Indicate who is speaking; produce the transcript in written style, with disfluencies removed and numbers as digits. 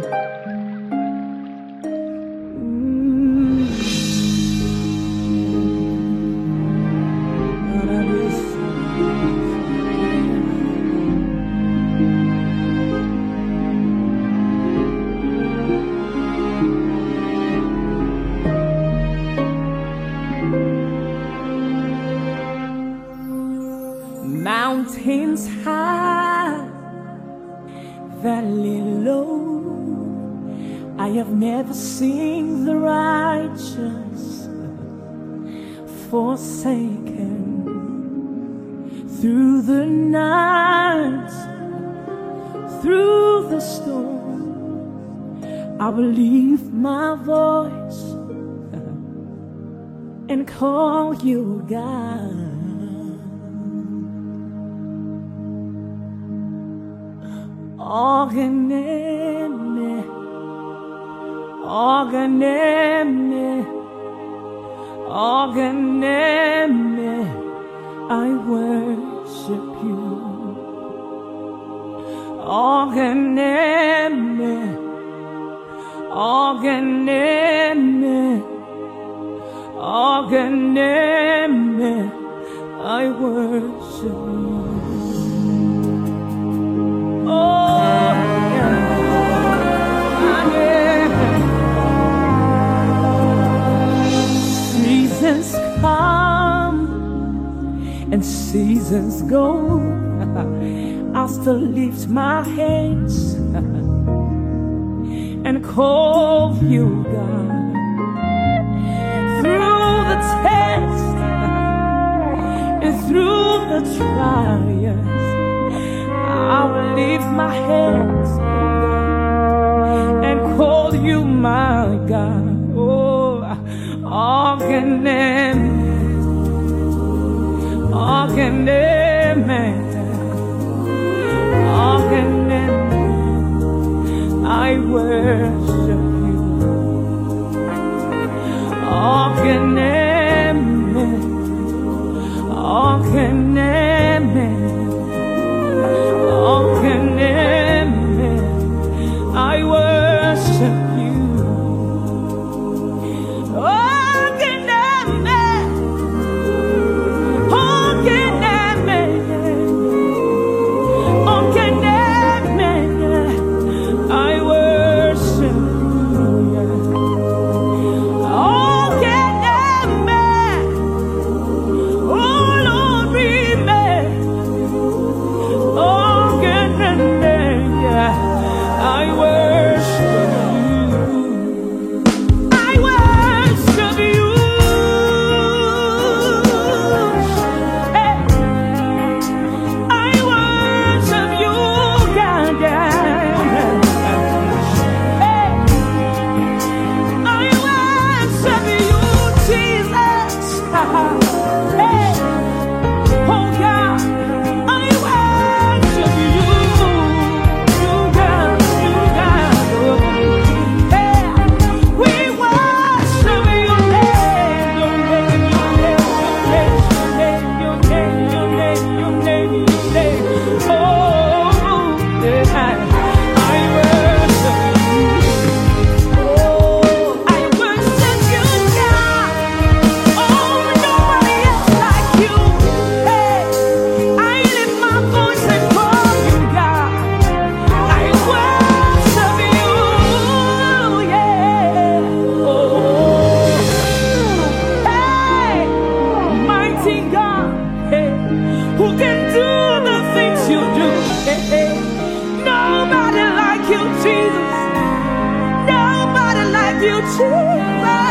Speaker 1: Mountains high, valley low, I have never seen the righteous forsaken. Through the night, through the storm, I will lift my voice and call you God. Organeme, organeme, organeme, I worship you. Organeme, organeme, organeme, I worship you. Seasons come and seasons go, I'll still lift my hands and call you God. Through the test and through the trials, I will lift my hands and call you my God. Oh, organeme, organeme, organeme, I worship you. Organeme, organeme, organeme, I worship you. Organeme, organeme, organeme, I worship you. Organeme, oh Lord, remain. I worship you. I worship you. Hey. I worship you, God. Hey. I worship you, Jesus. Hey. Oh God, I worship you. Who can do the things you do? Hey, hey. Nobody like you, Jesus. Nobody like you, Jesus.